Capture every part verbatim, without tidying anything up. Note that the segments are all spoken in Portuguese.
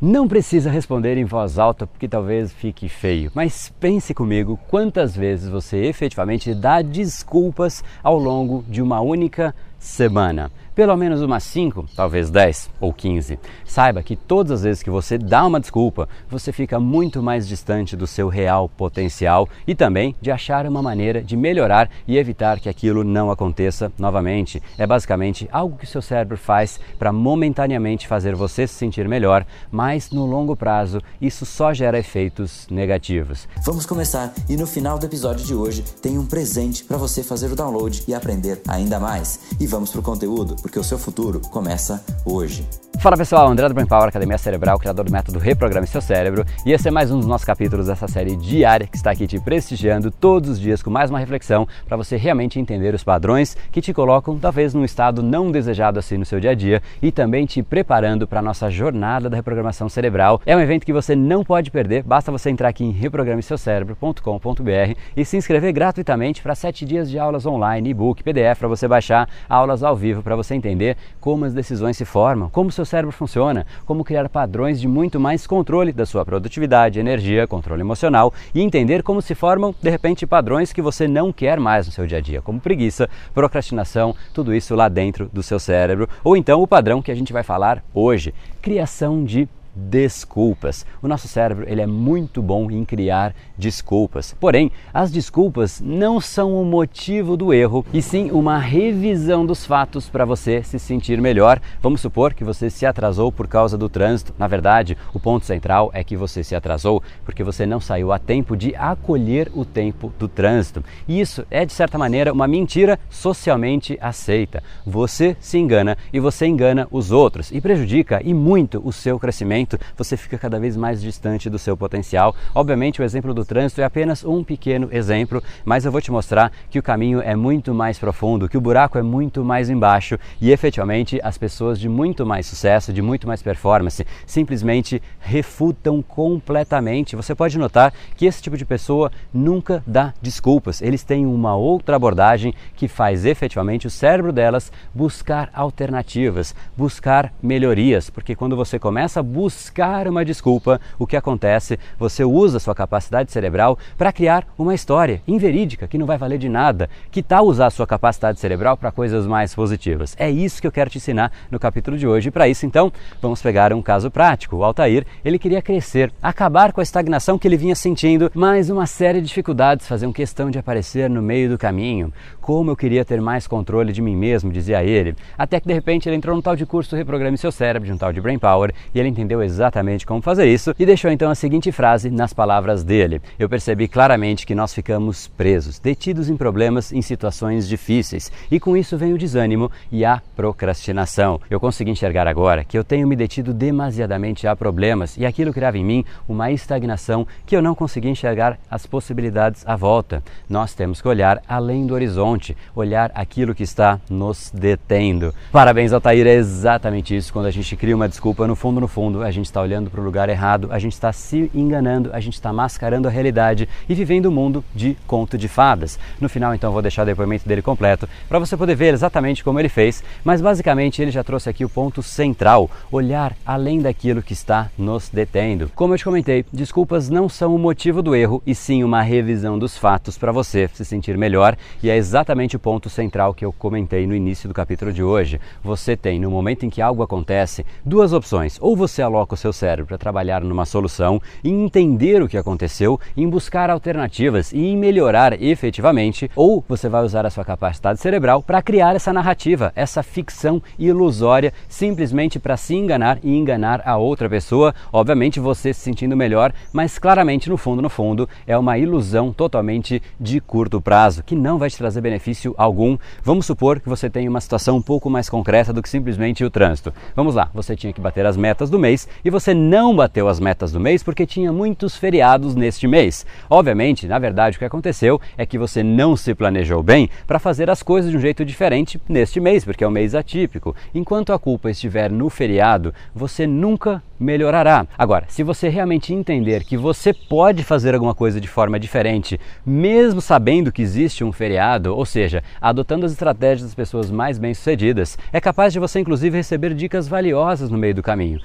Não precisa responder em voz alta porque talvez fique feio, mas pense comigo quantas vezes você efetivamente dá desculpas ao longo de uma única semana. Pelo menos umas cinco, talvez dez ou quinze. Saiba que todas as vezes que você dá uma desculpa, você fica muito mais distante do seu real potencial e também de achar uma maneira de melhorar e evitar que aquilo não aconteça novamente. É basicamente algo que o seu cérebro faz para momentaneamente fazer você se sentir melhor, mas no longo prazo isso só gera efeitos negativos. Vamos começar e no final do episódio de hoje tem um presente para você fazer o download e aprender ainda mais. E vamos pro conteúdo, porque o seu futuro começa hoje. Fala pessoal, André do Brain Power, Academia Cerebral, criador do método Reprograme Seu Cérebro, e esse é mais um dos nossos capítulos dessa série diária que está aqui te prestigiando todos os dias com mais uma reflexão para você realmente entender os padrões que te colocam talvez num estado não desejado assim no seu dia a dia e também te preparando para a nossa jornada da reprogramação cerebral. É um evento que você não pode perder, basta você entrar aqui em reprograme seu cérebro ponto com ponto b r e se inscrever gratuitamente para sete dias de aulas online, e-book, P D F para você baixar, aulas ao vivo para você entender como as decisões se formam, como o seu cérebro funciona, como criar padrões de muito mais controle da sua produtividade, energia, controle emocional e entender como se formam, de repente, padrões que você não quer mais no seu dia a dia, como preguiça, procrastinação, tudo isso lá dentro do seu cérebro. Ou então o padrão que a gente vai falar hoje, criação de desculpas. O nosso cérebro ele é muito bom em criar desculpas. Porém, as desculpas não são o motivo do erro, e sim uma revisão dos fatos para você se sentir melhor. Vamos supor que você se atrasou por causa do trânsito. Na verdade, o ponto central é que você se atrasou porque você não saiu a tempo de acolher o tempo do trânsito. E isso é, de certa maneira, uma mentira socialmente aceita. Você se engana e você engana os outros e prejudica e muito o seu crescimento. Você fica cada vez mais distante do seu potencial. Obviamente o exemplo do trânsito é apenas um pequeno exemplo, mas eu vou te mostrar que o caminho é muito mais profundo, que o buraco é muito mais embaixo e efetivamente as pessoas de muito mais sucesso, de muito mais performance, simplesmente refutam completamente. Você pode notar que esse tipo de pessoa nunca dá desculpas. Eles têm uma outra abordagem que faz efetivamente o cérebro delas buscar alternativas, buscar melhorias, porque quando você começa a buscar buscar uma desculpa, o que acontece? Você usa a sua capacidade cerebral para criar uma história inverídica que não vai valer de nada. Que tal usar a sua capacidade cerebral para coisas mais positivas? É isso que eu quero te ensinar no capítulo de hoje. E para isso, então, vamos pegar um caso prático. O Altair, ele queria crescer, acabar com a estagnação que ele vinha sentindo, mas uma série de dificuldades faziam questão de aparecer no meio do caminho. Como eu queria ter mais controle de mim mesmo, dizia ele. Até que de repente ele entrou num tal de curso Reprograme Seu Cérebro, de um tal de Brain Power, e ele entendeu exatamente como fazer isso e deixou então a seguinte frase nas palavras dele: eu percebi claramente que nós ficamos presos, detidos em problemas, em situações difíceis, e com isso vem o desânimo e a procrastinação. Eu consegui enxergar agora que eu tenho me detido demasiadamente a problemas e aquilo criava em mim uma estagnação que eu não conseguia enxergar as possibilidades à volta. Nós temos que olhar além do horizonte, olhar aquilo que está nos detendo. Parabéns, Altair, é exatamente isso. Quando a gente cria uma desculpa, no fundo, no fundo, a gente está olhando para o lugar errado, a gente está se enganando, a gente está mascarando a realidade e vivendo um mundo de conto de fadas. No final, então, eu vou deixar o depoimento dele completo para você poder ver exatamente como ele fez, mas basicamente ele já trouxe aqui o ponto central, olhar além daquilo que está nos detendo. Como eu te comentei, desculpas não são o motivo do erro, e sim uma revisão dos fatos para você se sentir melhor, e é exatamente o ponto central que eu comentei no início do capítulo de hoje. Você tem, no momento em que algo acontece, duas opções: ou você aloca o seu cérebro para trabalhar numa solução, em entender o que aconteceu, em buscar alternativas e em melhorar efetivamente, ou você vai usar a sua capacidade cerebral para criar essa narrativa, essa ficção ilusória, simplesmente para se enganar e enganar a outra pessoa, obviamente você se sentindo melhor, mas claramente no fundo, no fundo, é uma ilusão totalmente de curto prazo, que não vai te trazer benefício algum. Vamos supor que você tem uma situação um pouco mais concreta do que simplesmente o trânsito. Vamos lá, você tinha que bater as metas do mês e você não bateu as metas do mês porque tinha muitos feriados neste mês. Obviamente, na verdade, o que aconteceu é que você não se planejou bem para fazer as coisas de um jeito diferente neste mês, porque é um mês atípico. Enquanto a culpa estiver no feriado, você nunca melhorará. Agora, se você realmente entender que você pode fazer alguma coisa de forma diferente, mesmo sabendo que existe um feriado, ou seja, adotando as estratégias das pessoas mais bem-sucedidas, é capaz de você inclusive receber dicas valiosas no meio do caminho. Vamos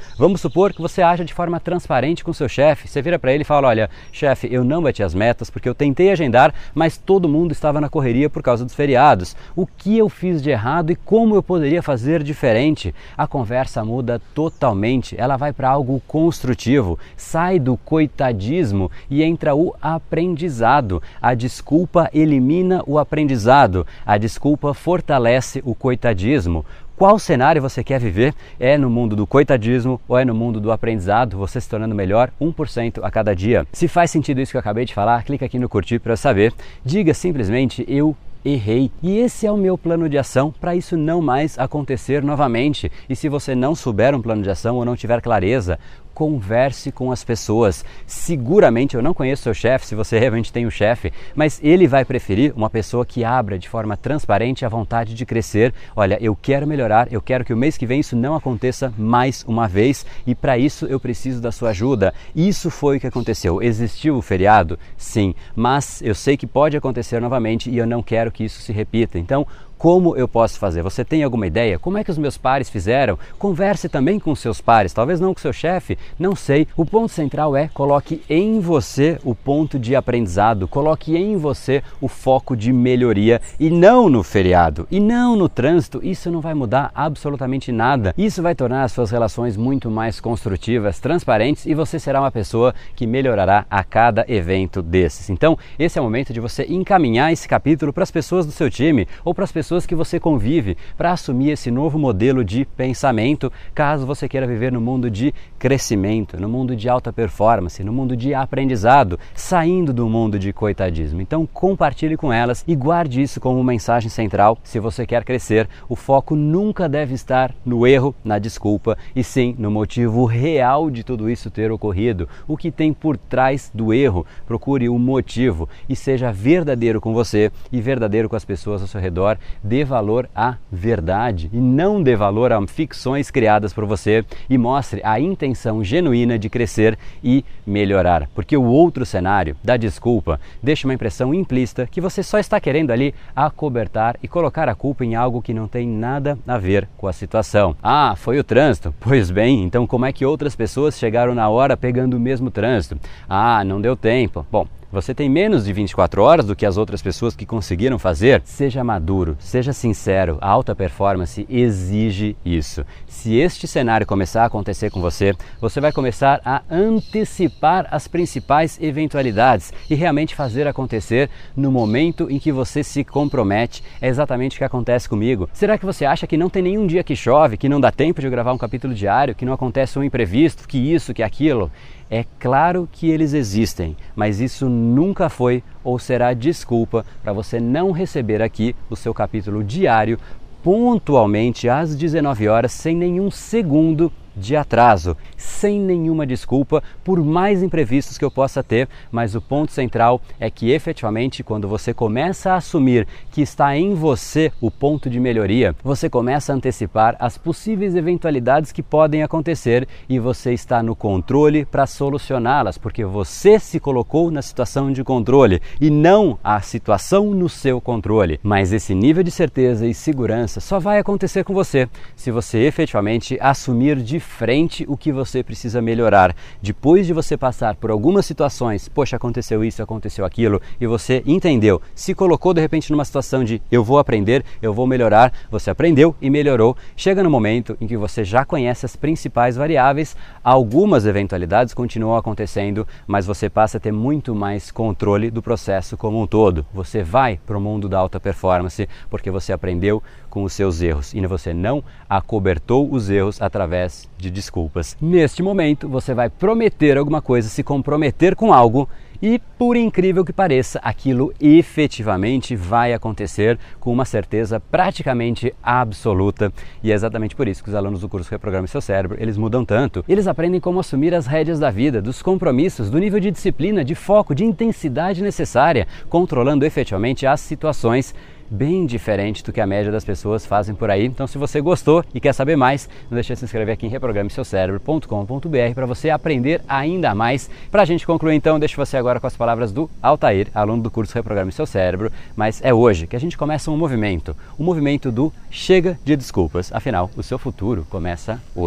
supor que você haja de forma transparente com seu chefe. Você vira para ele e fala, olha, chefe, eu não bati as metas porque eu tentei agendar, mas todo mundo estava na correria por causa dos feriados. O que eu fiz de errado e como eu poderia fazer diferente? A conversa muda totalmente, ela vai para algo construtivo, sai do coitadismo e entra o aprendizado. A desculpa elimina o aprendizado, a desculpa fortalece o coitadismo. Qual cenário você quer viver? É no mundo do coitadismo ou é no mundo do aprendizado, você se tornando melhor um por cento a cada dia? Se faz sentido isso que eu acabei de falar, clica aqui no curtir para saber. Diga simplesmente, eu errei. E esse é o meu plano de ação para isso não mais acontecer novamente. E se você não souber um plano de ação ou não tiver clareza, converse com as pessoas. Seguramente, eu não conheço seu chefe, se você realmente tem um chefe, mas ele vai preferir uma pessoa que abra de forma transparente a vontade de crescer. Olha, eu quero melhorar, eu quero que o mês que vem isso não aconteça mais uma vez e para isso eu preciso da sua ajuda. Isso foi o que aconteceu. Existiu o feriado? Sim, mas eu sei que pode acontecer novamente e eu não quero que isso se repita. Então, como eu posso fazer? Você tem alguma ideia? Como é que os meus pares fizeram? Converse também com seus pares, talvez não com seu chefe, não sei. O ponto central é coloque em você o ponto de aprendizado, coloque em você o foco de melhoria e não no feriado, e não no trânsito. Isso não vai mudar absolutamente nada. Isso vai tornar as suas relações muito mais construtivas, transparentes e você será uma pessoa que melhorará a cada evento desses. Então, esse é o momento de você encaminhar esse capítulo para as pessoas do seu time ou para as pessoas pessoas que você convive para assumir esse novo modelo de pensamento, caso você queira viver no mundo de crescimento, no mundo de alta performance, no mundo de aprendizado, saindo do mundo de coitadismo. Então compartilhe com elas e guarde isso como mensagem central. Se você quer crescer, o foco nunca deve estar no erro, na desculpa, e sim no motivo real de tudo isso ter ocorrido, o que tem por trás do erro. Procure o motivo e seja verdadeiro com você e verdadeiro com as pessoas ao seu redor. Dê valor à verdade e não dê valor a ficções criadas por você e mostre a intenção genuína de crescer e melhorar. Porque o outro cenário da desculpa deixa uma impressão implícita que você só está querendo ali acobertar e colocar a culpa em algo que não tem nada a ver com a situação. Ah, foi o trânsito? Pois bem, então como é que outras pessoas chegaram na hora pegando o mesmo trânsito? Ah, não deu tempo. Bom, você tem menos de vinte e quatro horas do que as outras pessoas que conseguiram fazer? Seja maduro, seja sincero, a alta performance exige isso. Se este cenário começar a acontecer com você, você vai começar a antecipar as principais eventualidades e realmente fazer acontecer no momento em que você se compromete. É exatamente o que acontece comigo. Será que você acha que não tem nenhum dia que chove, que não dá tempo de gravar um capítulo diário, que não acontece um imprevisto, que isso, que aquilo? É claro que eles existem, mas isso nunca foi ou será desculpa para você não receber aqui o seu capítulo diário pontualmente às dezenove horas, sem nenhum segundo de atraso, sem nenhuma desculpa, por mais imprevistos que eu possa ter, mas o ponto central é que efetivamente quando você começa a assumir que está em você o ponto de melhoria, você começa a antecipar as possíveis eventualidades que podem acontecer e você está no controle para solucioná-las, porque você se colocou na situação de controle e não a situação no seu controle. Mas esse nível de certeza e segurança só vai acontecer com você se você efetivamente assumir de frente o que você precisa melhorar. Depois de você passar por algumas situações, poxa, aconteceu isso, aconteceu aquilo, e você entendeu, se colocou de repente numa situação de eu vou aprender, eu vou melhorar, você aprendeu e melhorou, chega no momento em que você já conhece as principais variáveis, algumas eventualidades continuam acontecendo, mas você passa a ter muito mais controle do processo como um todo. Você vai para o mundo da alta performance porque você aprendeu com os seus erros e você não acobertou os erros através de desculpas. Neste momento, você vai prometer alguma coisa, se comprometer com algo e, por incrível que pareça, aquilo efetivamente vai acontecer com uma certeza praticamente absoluta. E é exatamente por isso que os alunos do curso Reprograme Seu Cérebro, eles mudam tanto. Eles aprendem como assumir as rédeas da vida, dos compromissos, do nível de disciplina, de foco, de intensidade necessária, controlando efetivamente as situações, bem diferente do que a média das pessoas fazem por aí. Então, se você gostou e quer saber mais, não deixe de se inscrever aqui em reprograme seu cérebro ponto com ponto b r para você aprender ainda mais. Para a gente concluir, então, deixo você agora com as palavras do Altair, aluno do curso Reprograme Seu Cérebro. Mas é hoje que a gente começa um movimento, o um movimento do chega de desculpas. Afinal, o seu futuro começa hoje.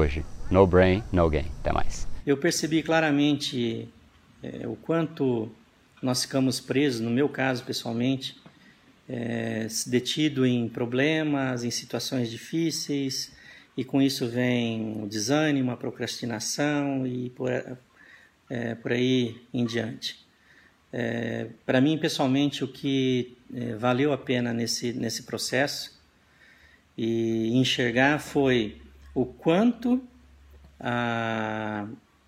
No brain, no gain. Até mais. Eu percebi claramente é, o quanto nós ficamos presos, no meu caso pessoalmente, é, detido em problemas, em situações difíceis, e com isso vem o desânimo, a procrastinação e por, é, por aí em diante. É, para mim, pessoalmente, o que é, valeu a pena nesse, nesse processo e enxergar foi o quanto a,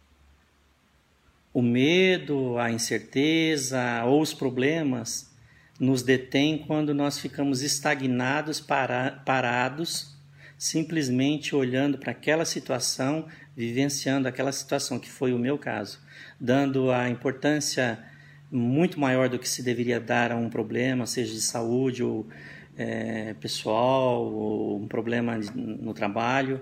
o medo, a incerteza ou os problemas nos detêm quando nós ficamos estagnados, para, parados, simplesmente olhando para aquela situação, vivenciando aquela situação, que foi o meu caso, dando a importância muito maior do que se deveria dar a um problema, seja de saúde ou é, pessoal, ou um problema no trabalho.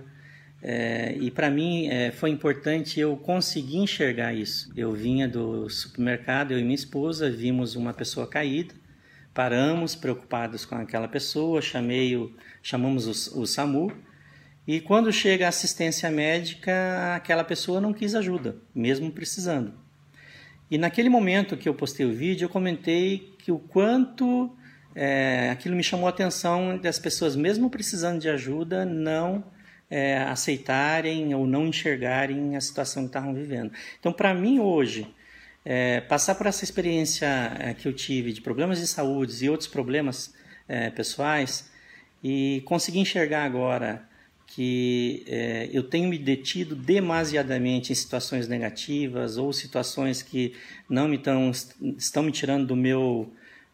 É, e para mim é, foi importante eu conseguir enxergar isso. Eu vinha do supermercado, eu e minha esposa, vimos uma pessoa caída, paramos preocupados com aquela pessoa, chamei o, chamamos o, o SAMU, e quando chega a assistência médica, aquela pessoa não quis ajuda, mesmo precisando. E naquele momento que eu postei o vídeo, eu comentei que o quanto é, aquilo me chamou a atenção das pessoas, mesmo precisando de ajuda, não é, aceitarem ou não enxergarem a situação que estavam vivendo. Então, para mim, hoje, é, passar por essa experiência é, que eu tive de problemas de saúde e outros problemas é, pessoais, e conseguir enxergar agora que é, eu tenho me detido demasiadamente em situações negativas ou situações que não me tão, estão me tirando do meu,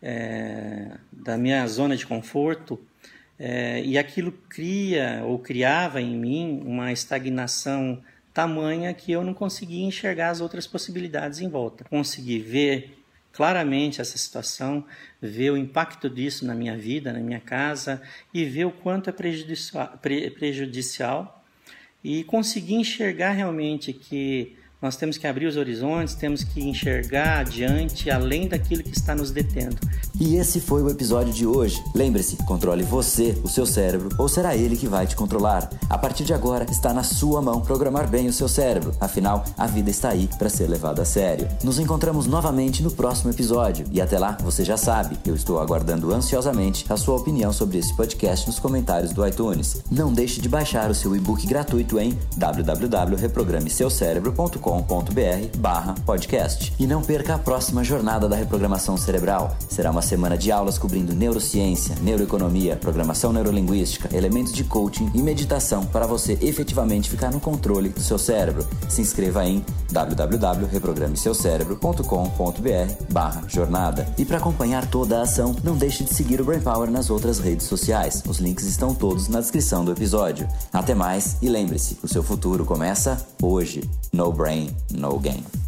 é, da minha zona de conforto, é, e aquilo cria ou criava em mim uma estagnação tamanha que eu não conseguia enxergar as outras possibilidades em volta. Consegui ver claramente essa situação, ver o impacto disso na minha vida, na minha casa, e ver o quanto é prejudicial, pre, prejudicial e conseguir enxergar realmente que nós temos que abrir os horizontes, temos que enxergar adiante, além daquilo que está nos detendo. E esse foi o episódio de hoje. Lembre-se, controle você, o seu cérebro, ou será ele que vai te controlar? A partir de agora, está na sua mão programar bem o seu cérebro. Afinal, a vida está aí para ser levada a sério. Nos encontramos novamente no próximo episódio. E até lá, você já sabe, eu estou aguardando ansiosamente a sua opinião sobre esse podcast nos comentários do iTunes. Não deixe de baixar o seu e-book gratuito em w w w ponto reprograme seu cérebro ponto com ponto b r barra podcast. E não perca a próxima jornada da reprogramação cerebral. Será uma semana de aulas cobrindo neurociência, neuroeconomia, programação neurolinguística, elementos de coaching e meditação para você efetivamente ficar no controle do seu cérebro. Se inscreva em w w w ponto reprograme seu cérebro ponto com ponto b r barra jornada. E para acompanhar toda a ação, não deixe de seguir o Brain Power nas outras redes sociais. Os links estão todos na descrição do episódio. Até mais e lembre-se, o seu futuro começa hoje. No brain, no gain.